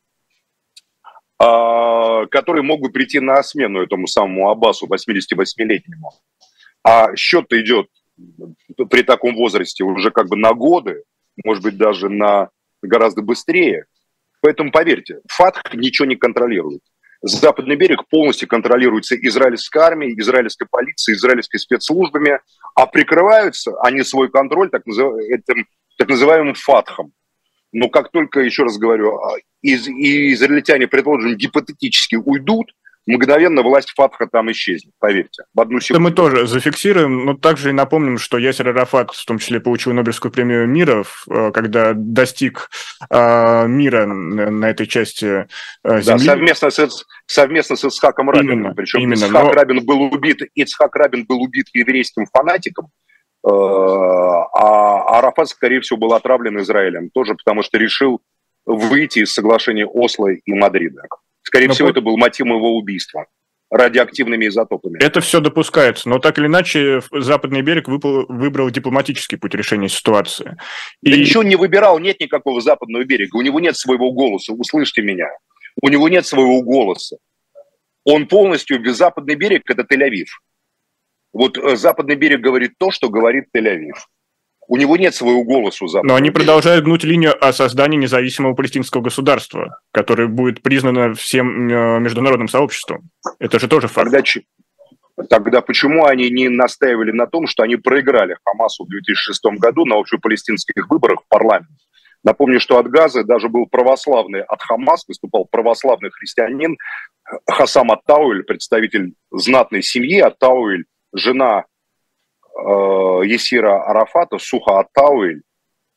который мог бы прийти на смену этому самому Аббасу, восьмидесятивосьмилетнему. А счет идет при таком возрасте уже как бы на годы, может быть, даже на гораздо быстрее. Поэтому, поверьте, Фатх ничего не контролирует. Западный берег полностью контролируется израильской армией, израильской полицией, израильскими спецслужбами, а прикрываются они свой контроль так, назыв... этим, так называемым Фатхом. Но как только, еще раз говорю, из, и израильтяне, предположим, гипотетически уйдут, мгновенно власть Фатха там исчезнет, поверьте, в одну секунду. Это мы тоже зафиксируем, но также и напомним, что Ясер Арафат в том числе получил Нобелевскую премию мира, когда достиг э, мира на этой части э, земли. Да, совместно с, совместно с Ицхаком Рабином. Именно, Причем именно, Ицхак, но... Рабин был убит, Ицхак Рабин был убит еврейским фанатиком, э, а Арафат, скорее всего, был отравлен Израилем, тоже потому что решил выйти из соглашения Осло и Мадрида. Скорее но всего, под... это был мотив его убийства радиоактивными изотопами. Это все допускается, но так или иначе Западный берег выпал, выбрал дипломатический путь решения ситуации. И... Да ничего не выбирал, нет никакого Западного берега, у него нет своего голоса, услышьте меня. У него нет своего голоса. Он полностью, Западный берег – это Тель-Авив. Вот Западный берег говорит то, что говорит Тель-Авив. У него нет своего голоса у Запада. Но они продолжают гнуть линию о создании независимого палестинского государства, которое будет признано всем международным сообществом. Это же тоже факт. Тогда, тогда почему они не настаивали на том, что они проиграли Хамасу в две тысячи шестом году на общепалестинских выборах в парламент? Напомню, что от Газы даже был православный, от Хамас выступал православный христианин Хасам ат-Тауэль, представитель знатной семьи ат-Тауэль, жена Есира Арафата, Суха ат-Тауэль,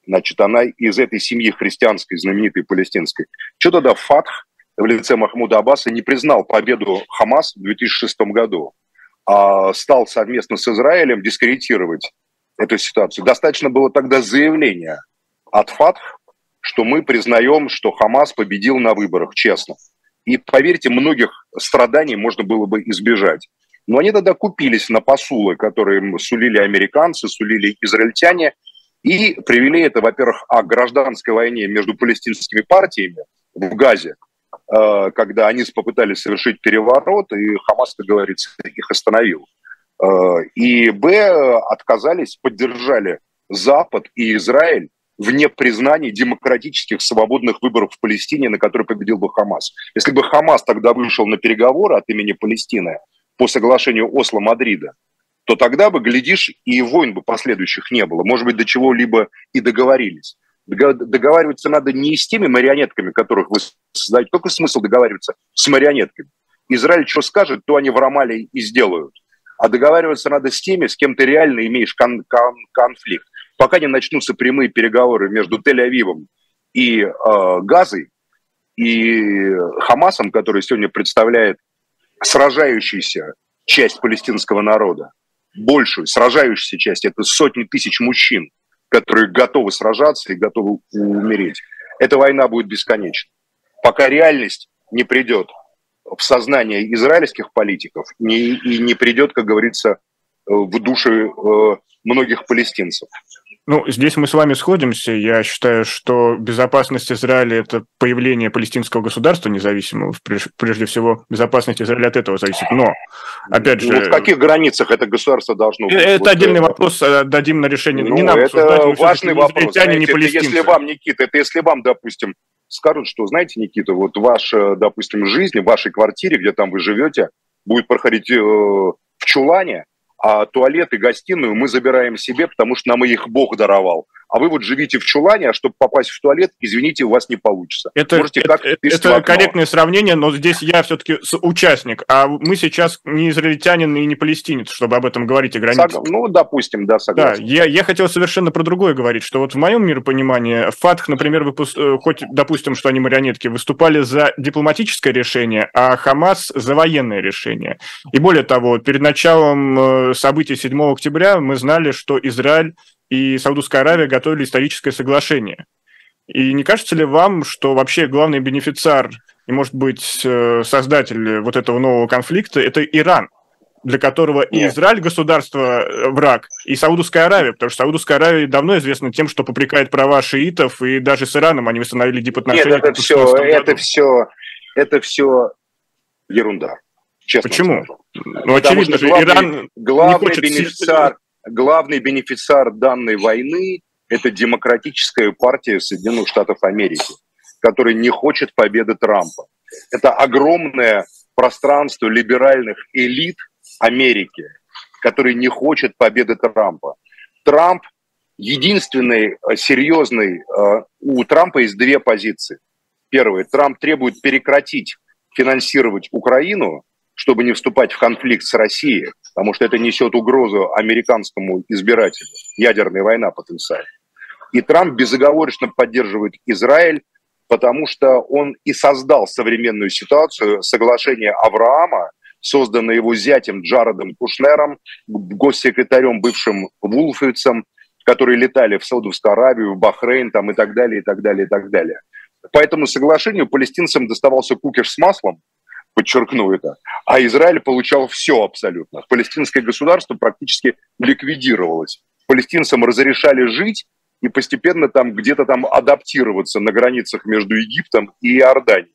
Значит, она из этой семьи христианской, знаменитой палестинской. Что тогда Фатх в лице Махмуда Аббаса не признал победу Хамас в две тысячи шестом году, а стал совместно с Израилем дискредитировать эту ситуацию? Достаточно было тогда заявления от Фатх, что мы признаем, что Хамас победил на выборах, честно. И, поверьте, многих страданий можно было бы избежать. Но они тогда купились на посулы, которые им сулили американцы, сулили израильтяне, и привели это, во-первых, к гражданской войне между палестинскими партиями в Газе, когда они попытались совершить переворот, и Хамас, как говорится, их остановил. И, б, отказались, поддержали Запад и Израиль в непризнании демократических свободных выборов в Палестине, на которые победил бы Хамас. Если бы Хамас тогда вышел на переговоры от имени Палестины по соглашению Осло-Мадрида, то тогда бы, глядишь, и войн бы последующих не было. Может быть, до чего-либо и договорились. Договариваться надо не с теми марионетками, которых вы создаете. Какой смысл договариваться с марионетками? Израиль что скажет, то они в Рамале и сделают. А договариваться надо с теми, с кем ты реально имеешь кон- кон- конфликт. Пока не начнутся прямые переговоры между Тель-Авивом и э, Газой, и Хамасом, который сегодня представляет сражающуюся часть палестинского народа, большую сражающуюся часть, это сотни тысяч мужчин, которые готовы сражаться и готовы умереть. Эта война будет бесконечна. Пока реальность не придет в сознание израильских политиков не, и не придет, как говорится, в души э, многих палестинцев. Ну, здесь мы с вами сходимся. Я считаю, что безопасность Израиля – это появление палестинского государства независимого. Прежде всего, безопасность Израиля от этого зависит. Но, опять же… Ну, в каких границах это государство должно быть? Это вот отдельный это... вопрос, дадим на решение. Ну, не нам это обсуждать, важный вопрос. Знаете, не это если вам, Никита, это если вам, допустим, скажут, что, знаете, Никита, вот ваша, допустим, жизнь в вашей квартире, где там вы живете, будет проходить э, в чулане, а туалет и гостиную мы забираем себе, потому что нам их Бог даровал. А вы вот живите в чулане, а чтобы попасть в туалет, извините, у вас не получится. Это, Можете это, как это корректное сравнение, но здесь я все-таки участник, а мы сейчас не израильтянин и не палестинец, чтобы об этом говорить о границах. Сог... Ну, допустим, да, согласен. Да, я, я хотел совершенно про другое говорить, что вот в моем миропонимании Фатх, например, выпуск... хоть, допустим, что они марионетки, выступали за дипломатическое решение, а Хамас за военное решение. И более того, перед началом событий седьмого октября мы знали, что Израиль и Саудовская Аравия готовили историческое соглашение. И не кажется ли вам, что вообще главный бенефициар и, может быть, создатель вот этого нового конфликта – это Иран, для которого Нет. и Израиль государство враг, и Саудовская Аравия, потому что Саудовская Аравия давно известна тем, что попрекает права шиитов, и даже с Ираном они восстановили дипотношения. Нет, это все, это все, это все ерунда. Честно Почему? Скажу. Ну, очевидно, что главный, Иран главный хочет... бенефициар, главный бенефициар данной войны – это Демократическая партия Соединенных Штатов Америки, которая не хочет победы Трампа. Это огромное пространство либеральных элит Америки, которые не хочет победы Трампа. Трамп единственный серьезный, у Трампа есть две позиции. Первое, Трамп требует прекратить финансировать Украину, чтобы не вступать в конфликт с Россией, потому что это несет угрозу американскому избирателю, ядерная война потенциально. И Трамп безоговорочно поддерживает Израиль, потому что он и создал современную ситуацию, соглашение Авраама, созданное его зятем Джаредом Кушнером, госсекретарем бывшим Вулфовицем, которые летали в Саудовскую Аравию, в Бахрейн там, и так далее, и так далее, и так далее. По этому соглашению палестинцам доставался кукиш с маслом, подчеркну это, а Израиль получал все абсолютно. Палестинское государство практически ликвидировалось. Палестинцам разрешали жить и постепенно там где-то там адаптироваться на границах между Египтом и Иорданией.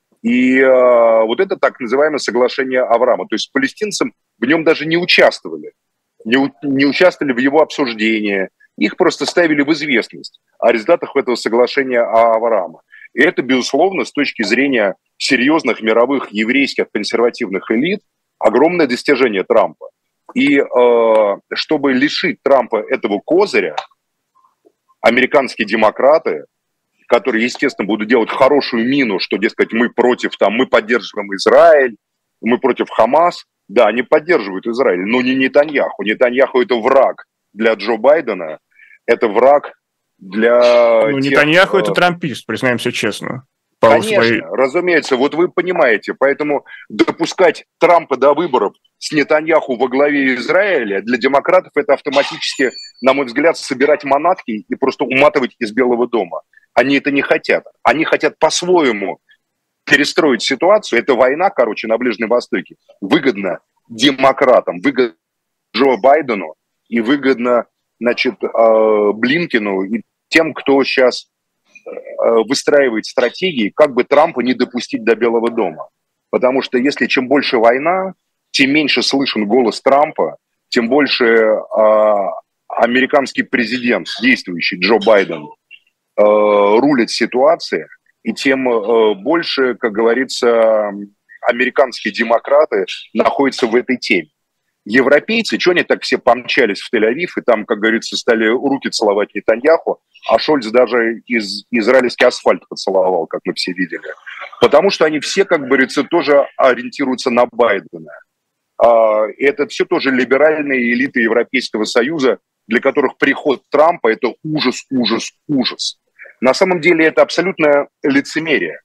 И э, вот это так называемое соглашение Авраама. То есть палестинцам в нем даже не участвовали, не, не участвовали в его обсуждении, их просто ставили в известность о результатах этого соглашения Авраама. И это, безусловно, с точки зрения серьезных мировых еврейских консервативных элит, огромное достижение Трампа. И э, чтобы лишить Трампа этого козыря, американские демократы, которые, естественно, будут делать хорошую мину, что, дескать, мы против, там, мы поддерживаем Израиль, мы против Хамас, да, они поддерживают Израиль, но не Нетаньяху. Нетаньяху – это враг для Джо Байдена, это враг для Ну, тех, Нетаньяху это трампист, признаемся честно. Конечно, своей... разумеется, вот вы понимаете, поэтому допускать Трампа до выборов с Нетаньяху во главе Израиля для демократов это автоматически, на мой взгляд, собирать манатки и просто уматывать из Белого дома. Они это не хотят. Они хотят по-своему перестроить ситуацию. Это война, короче, на Ближнем Востоке. Выгодно демократам, выгодно Джо Байдену и выгодно, значит, Блинкену и тем, кто сейчас выстраивает стратегии, как бы Трампа не допустить до Белого дома. Потому что если чем больше война, тем меньше слышен голос Трампа, тем больше э, американский президент, действующий Джо Байден, э, рулит ситуацией, и тем э, больше, как говорится, американские демократы находятся в этой теме. Европейцы, что они так все помчались в Тель-Авив и там, как говорится, стали руки целовать Нетаньяху, а Шольц даже из, израильский асфальт поцеловал, как мы все видели. Потому что они все, как говорится, тоже ориентируются на Байдена. Это все тоже либеральные элиты Европейского Союза, для которых приход Трампа – это ужас, ужас, ужас. На самом деле это абсолютное лицемерие.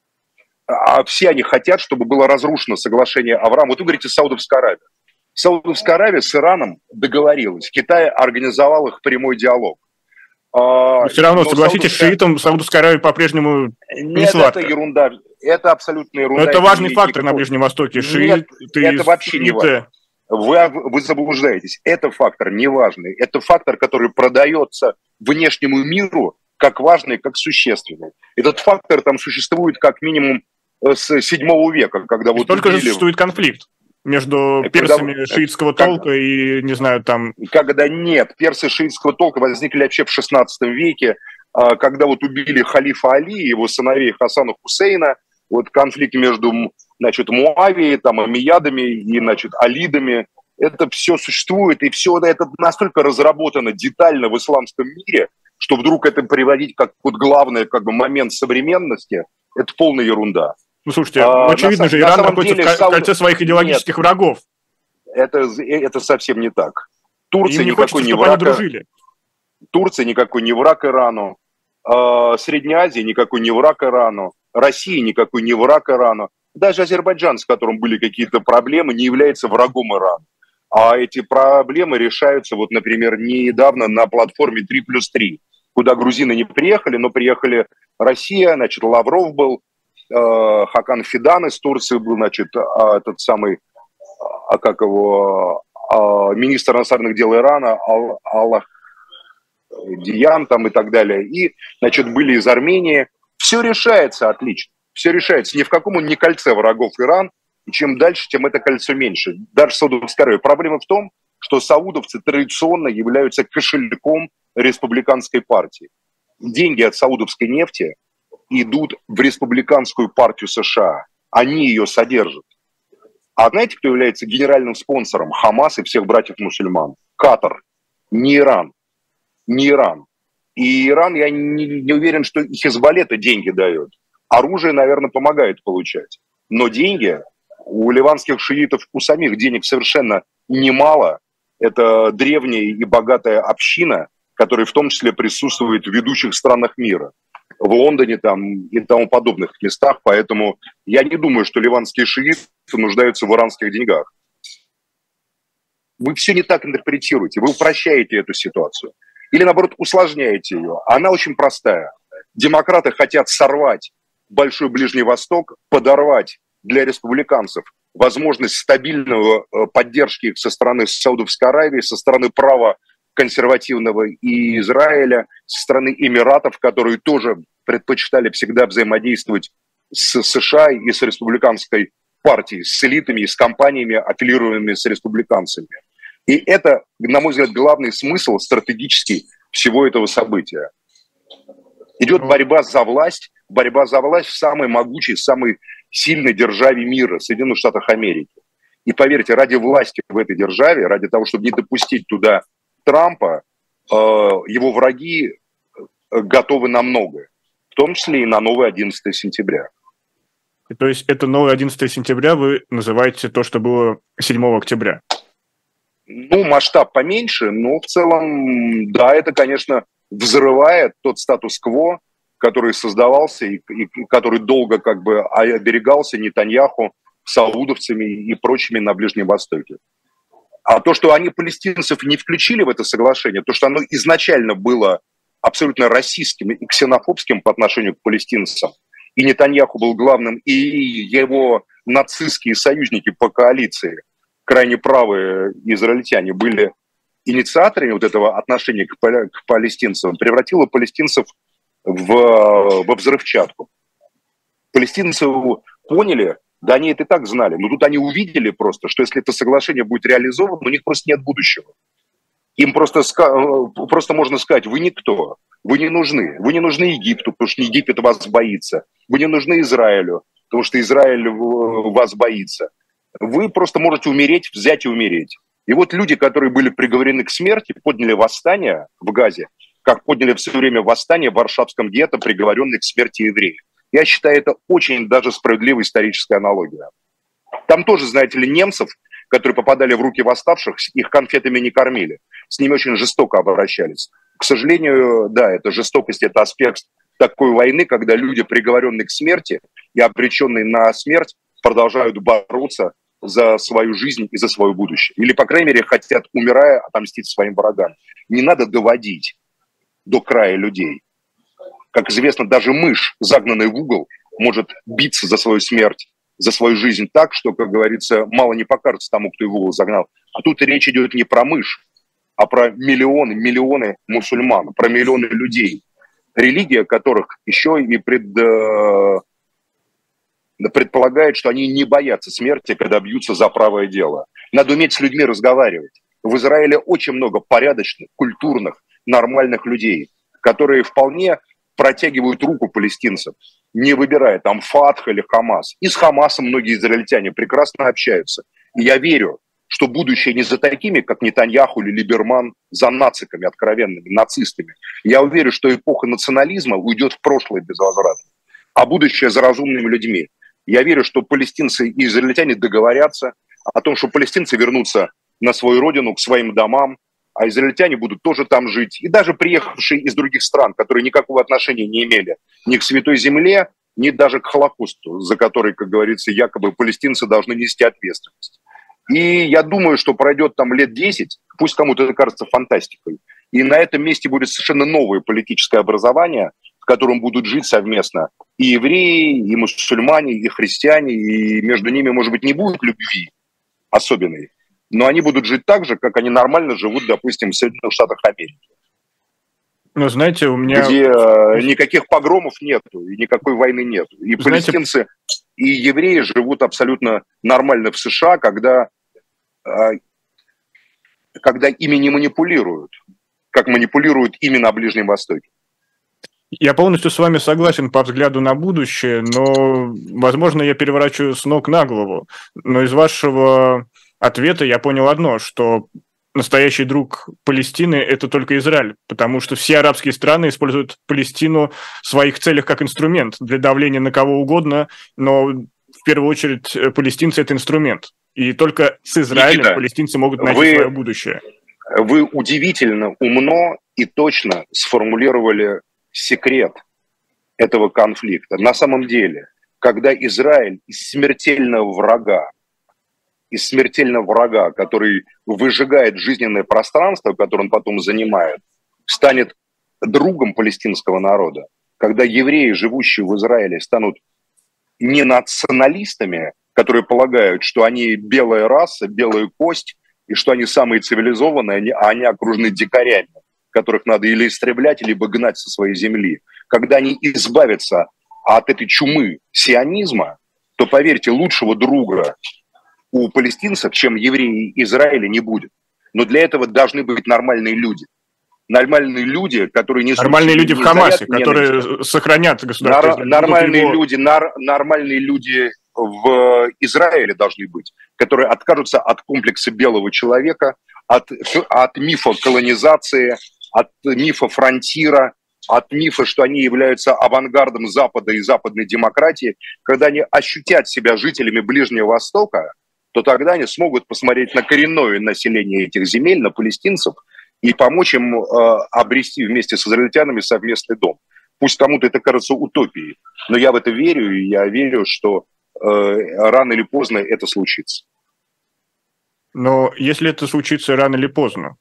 А все они хотят, чтобы было разрушено соглашение Авраама. Вот вы говорите, Саудовская Аравия. Саудовская Аравия с Ираном договорилась. Китай организовал их прямой диалог. Но все равно, но согласитесь, Саудовская... шиитам Саудовская Аравия по-прежнему не Нет, сладко. это ерунда. Это абсолютная ерунда. Но это важный это фактор никакого... на Ближнем Востоке. Нет, шииты, это вообще не важно. Вы, вы заблуждаетесь. Это фактор не важный. Это фактор, который продается внешнему миру как важный, как существенный. Этот фактор там существует как минимум с седьмого века, когда вот только убили... же существует конфликт между персами когда, шиитского как, толка и, не знаю, там... Когда нет, персы шиитского толка возникли вообще в шестнадцатом веке, когда вот убили халифа Али и его сыновей Хасана Хусейна, вот конфликт между, значит, Муавией, там, Амиядами и, значит, Алидами, это все существует, и все это настолько разработано детально в исламском мире, что вдруг это приводить как вот главный как бы момент современности, это полная ерунда. Ну, слушайте, а, очевидно на, же, Иран находится деле, в кольце своих идеологических Нет, врагов. Это, это совсем не так. Турция Им не никакой хочется, не враг. Дружили. Турция никакой не враг Ирану. Средняя Азия никакой не враг Ирану. Россия никакой не враг Ирану. Даже Азербайджан, с которым были какие-то проблемы, не является врагом Ирана. А эти проблемы решаются, вот, например, недавно на платформе три плюс три, куда грузины не приехали, но приехали Россия, значит, Лавров был, Хакан Фидан из Турции был, значит, этот самый, а как его, министр иностранных дел Ирана, Аллах Диян там и так далее. И, значит, были из Армении. Все решается отлично. Все решается. Ни в каком он не кольце врагов Иран. И чем дальше, тем это кольцо меньше. Даже Саудовская Аравия. Проблема в том, что саудовцы традиционно являются кошельком республиканской партии. Деньги от саудовской нефти идут в республиканскую партию США. Они ее содержат. А знаете, кто является генеральным спонсором Хамас и всех братьев-мусульман? Катар. Не Иран. Не Иран. И Иран, я не, не уверен, что Хизбалле-то деньги дает. Оружие, наверное, помогает получать. Но деньги у ливанских шиитов, у самих денег совершенно немало. Это древняя и богатая община, которая в том числе присутствует в ведущих странах мира. В Лондоне там и тому подобных местах. Поэтому я не думаю, что ливанские шииты нуждаются в иранских деньгах. Вы все не так интерпретируете. Вы упрощаете эту ситуацию. Или, наоборот, усложняете ее. Она очень простая. Демократы хотят сорвать Большой Ближний Восток, подорвать для республиканцев возможность стабильного поддержки их со стороны Саудовской Аравии, со стороны права консервативного и Израиля, со стороны Эмиратов, которые тоже предпочитали всегда взаимодействовать с США и с республиканской партией, с элитами и с компаниями, аффилированными с республиканцами. И это, на мой взгляд, главный смысл стратегический всего этого события. Идет борьба за власть, борьба за власть в самой могучей, самой сильной державе мира, Соединенных Штатах Америки. И поверьте, ради власти в этой державе, ради того, чтобы не допустить туда Трампа, его враги готовы на многое, в том числе и на новое одиннадцатое сентября. То есть это новое одиннадцатое сентября вы называете то, что было седьмого октября? Ну, масштаб поменьше, но в целом, да, это, конечно, взрывая тот статус-кво, который создавался и, и который долго как бы оберегался Нетаньяху, саудовцами и прочими на Ближнем Востоке. А то, что они палестинцев не включили в это соглашение, то, что оно изначально было абсолютно расистским и ксенофобским по отношению к палестинцам, и Нетаньяху был главным, и его нацистские союзники по коалиции, крайне правые израильтяне, были инициаторами вот этого отношения к, к палестинцам, превратило палестинцев в, во взрывчатку. Палестинцы поняли, да они это и так знали, но тут они увидели просто, что если это соглашение будет реализовано, у них просто нет будущего. Им просто, просто можно сказать, вы никто, вы не нужны. Вы не нужны Египту, потому что Египет вас боится. Вы не нужны Израилю, потому что Израиль вас боится. Вы просто можете умереть, взять и умереть. И вот люди, которые были приговорены к смерти, подняли восстание в Газе, как подняли все время восстание в Варшавском гетто, приговоренные к смерти евреи. Я считаю, это очень даже справедливая историческая аналогия. Там тоже, знаете ли, немцев, которые попадали в руки восставших, их конфетами не кормили. С ними очень жестоко обращались. К сожалению, да, это жестокость, это аспект такой войны, когда люди, приговоренные к смерти и обреченные на смерть, продолжают бороться за свою жизнь и за свое будущее. Или, по крайней мере, хотят, умирая, отомстить своим врагам. Не надо доводить до края людей. Как известно, даже мышь, загнанная в угол, может биться за свою смерть, за свою жизнь так, что, как говорится, мало не покажется тому, кто его в угол загнал. А тут речь идет не про мышь, а про миллионы, миллионы мусульман, про миллионы людей, религия которых еще и пред, предполагает, что они не боятся смерти, когда бьются за правое дело. Надо уметь с людьми разговаривать. В Израиле очень много порядочных, культурных, нормальных людей, которые вполне протягивают руку палестинцам, не выбирая там Фатх или Хамас. И с Хамасом многие израильтяне прекрасно общаются. И я верю, что будущее не за такими, как Нетаньяху или Либерман, за нациками откровенными, нацистами. Я уверен, что эпоха национализма уйдет в прошлое безвозвратно, а будущее за разумными людьми. Я верю, что палестинцы и израильтяне договорятся о том, что палестинцы вернутся на свою родину, к своим домам, а израильтяне будут тоже там жить. И даже приехавшие из других стран, которые никакого отношения не имели ни к Святой Земле, ни даже к Холокосту, за который, как говорится, якобы палестинцы должны нести ответственность. И я думаю, что пройдет там лет десять, пусть кому-то это кажется фантастикой, и на этом месте будет совершенно новое политическое образование, в котором будут жить совместно и евреи, и мусульмане, и христиане, и между ними, может быть, не будет любви особенной, но они будут жить так же, как они нормально живут, допустим, в Соединенных Штатах Америки. Ну, знаете, у меня... Где э, никаких погромов нету, и никакой войны нету. И знаете... палестинцы, и евреи живут абсолютно нормально в США, когда, э, когда ими не манипулируют, как манипулируют ими на Ближнем Востоке. Я полностью с вами согласен по взгляду на будущее, но, возможно, я переворачиваю с ног на голову. Но из вашего ответа я понял одно, что настоящий друг Палестины – это только Израиль, потому что все арабские страны используют Палестину в своих целях как инструмент для давления на кого угодно, но в первую очередь палестинцы – это инструмент. И только с Израилем Никита, палестинцы могут найти вы, свое будущее. Вы удивительно умно и точно сформулировали секрет этого конфликта. На самом деле, когда Израиль из смертельного врага, из смертельного врага, который выжигает жизненное пространство, которое он потом занимает, станет другом палестинского народа, когда евреи, живущие в Израиле, станут не националистами, которые полагают, что они белая раса, белая кость, и что они самые цивилизованные, а они окружены дикарями, которых надо или истреблять, либо гнать со своей земли. Когда они избавятся от этой чумы сионизма, то, поверьте, лучшего друга у палестинцев, чем евреи Израиля, не будет. Но для этого должны быть нормальные люди. Нормальные люди, которые не... Нормальные люди в Хамасе, которые сохранят государство. Нар- нормальные, его... люди, нар- нормальные люди в Израиле должны быть, которые откажутся от комплекса белого человека, от, от мифа колонизации, от мифа фронтира, от мифа, что они являются авангардом Запада и западной демократии. Когда они ощутят себя жителями Ближнего Востока, то тогда они смогут посмотреть на коренное население этих земель, на палестинцев, и помочь им э, обрести вместе с израильтянами совместный дом. Пусть кому-то это кажется утопией, но я в это верю, и я верю, что э, рано или поздно это случится. Но если это случится рано или поздно,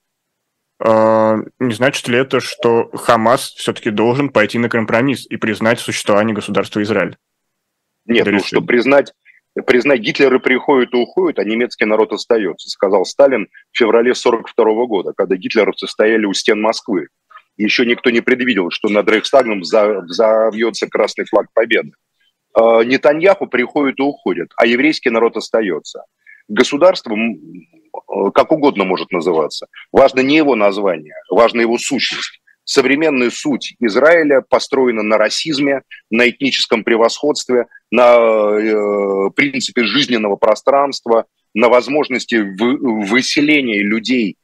э, не значит ли это, что Хамас все-таки должен пойти на компромисс и признать существование государства Израиль? Нет, ну что признать, признать Гитлера приходит и уходит, а немецкий народ остается, сказал Сталин в феврале сорок второго года, когда гитлеровцы стояли у стен Москвы. И еще никто не предвидел, что над Рейхстагом взовьется красный флаг победы. Э, Нетаньяху приходит и уходит, а еврейский народ остается. Государство как угодно может называться. Важно не его название, важна его сущность. Современная суть Израиля построена на расизме, на этническом превосходстве, на э, принципе жизненного пространства, на возможности вы, выселения людей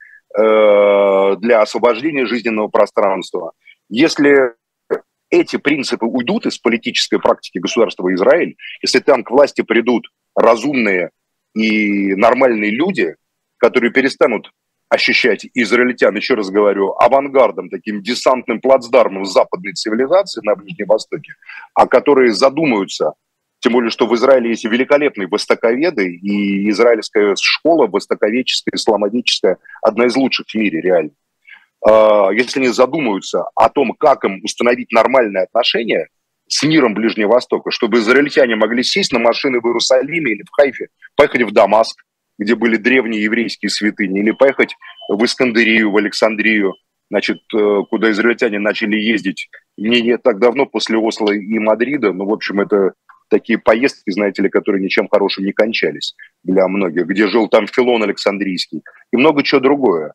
э, для освобождения жизненного пространства. Если эти принципы уйдут из политической практики государства Израиль, если там к власти придут разумные и нормальные люди, которые перестанут ощущать израильтян, еще раз говорю, авангардом, таким десантным плацдармом западной цивилизации на Ближнем Востоке, а которые задумаются, тем более, что в Израиле есть великолепные востоковеды, и израильская школа востоковедческая, исламоведческая, одна из лучших в мире реально. Если они задумаются о том, как им установить нормальные отношения с миром Ближнего Востока, чтобы израильтяне могли сесть на машины в Иерусалиме или в Хайфе, поехать в Дамаск, где были древние еврейские святыни, или поехать в Искандрию, в Александрию, значит, куда израильтяне начали ездить не, не так давно, после Осло и Мадрида. Ну, в общем, это такие поездки, знаете ли, которые ничем хорошим не кончались для многих, где жил там Филон Александрийский, и много чего другое.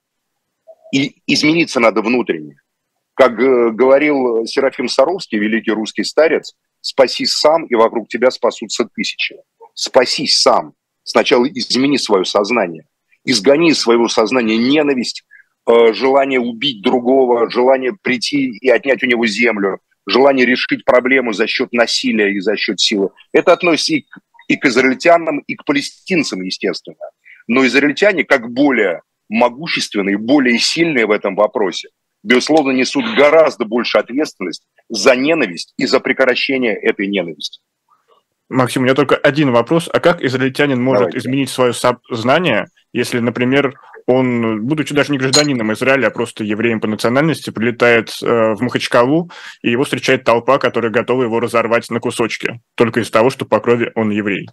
И измениться надо внутренне. Как говорил Серафим Саровский, великий русский старец, спасись сам, и вокруг тебя спасутся тысячи. Спасись сам. Сначала измени свое сознание. Изгони из своего сознания ненависть, желание убить другого, желание прийти и отнять у него землю, желание решить проблему за счет насилия и за счет силы. Это относится и к, и к израильтянам, и к палестинцам, естественно. Но израильтяне, как более могущественные, более сильные в этом вопросе, безусловно, несут гораздо больше ответственность за ненависть и за прекращение этой ненависти. Максим, у меня только один вопрос. А как израильтянин может Давайте. изменить свое сознание, если, например, он, будучи даже не гражданином Израиля, а просто евреем по национальности, прилетает э, в Махачкалу, и его встречает толпа, которая готова его разорвать на кусочки, только из-за того, что по крови он еврей?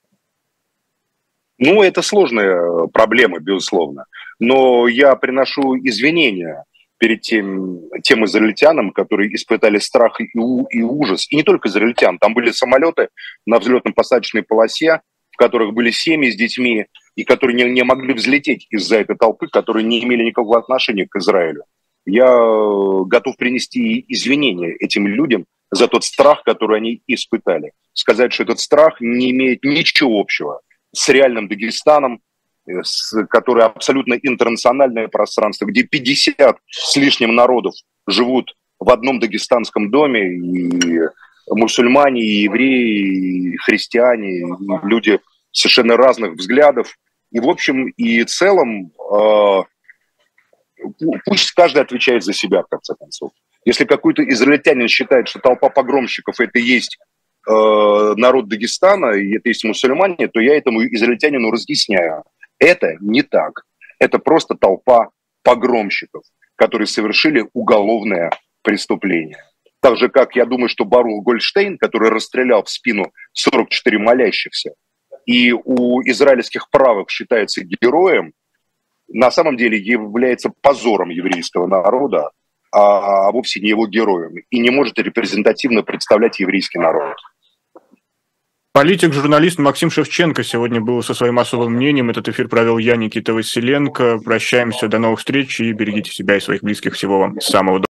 Ну, это сложная проблема, безусловно. Но я приношу извинения перед тем, тем израильтянам, которые испытали страх и, у, и ужас. И не только израильтян. Там были самолеты на взлетно-посадочной полосе, в которых были семьи с детьми, и которые не, не могли взлететь из-за этой толпы, которые не имели никакого отношения к Израилю. Я готов принести извинения этим людям за тот страх, который они испытали. Сказать, что этот страх не имеет ничего общего с реальным Дагестаном, с, который абсолютно интернациональное пространство, где пятьдесят с лишним народов живут в одном дагестанском доме, и мусульмане, и евреи, и христиане, и люди совершенно разных взглядов. И в общем и целом э, пусть каждый отвечает за себя, в конце концов. Если какой-то израильтянин считает, что толпа погромщиков – это и есть э, народ Дагестана, и это есть мусульмане, то я этому израильтянину разъясняю. Это не так. Это просто толпа погромщиков, которые совершили уголовное преступление. Так же, как я думаю, что Барух Гольдштейн, который расстрелял в спину сорок четыре молящихся, и у израильских правых считается героем, на самом деле является позором еврейского народа, а вовсе не его героем, и не может репрезентативно представлять еврейский народ. Политик-журналист Максим Шевченко сегодня был со своим особым мнением. Этот эфир провел я, Никита Василенко. Прощаемся, до новых встреч и берегите себя и своих близких. Всего вам самого доброго.